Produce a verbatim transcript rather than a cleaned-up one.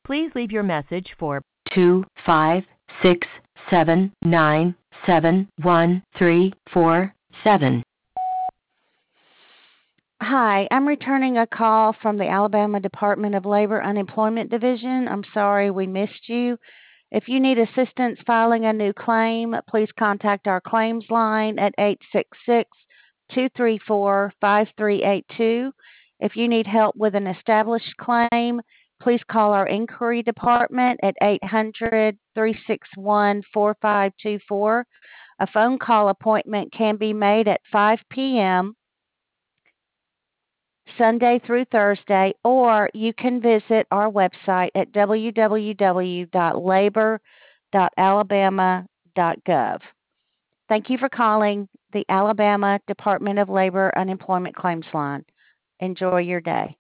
Please leave your message for two five six seven nine seven one three four seven. Hi, I'm returning a call from the Alabama Department of Labor Unemployment Division. I'm sorry we missed you. If you need assistance filing a new claim, please contact our claims line at eight six six, two three four, five three eight two. If you need help with an established claim, please call our inquiry department at eight hundred, three six one, four five two four. A phone call appointment can be made at five p.m. Sunday through Thursday, or you can visit our website at w w w dot labor dot alabama dot gov. Thank you for calling the Alabama Department of Labor Unemployment Claims Line. Enjoy your day.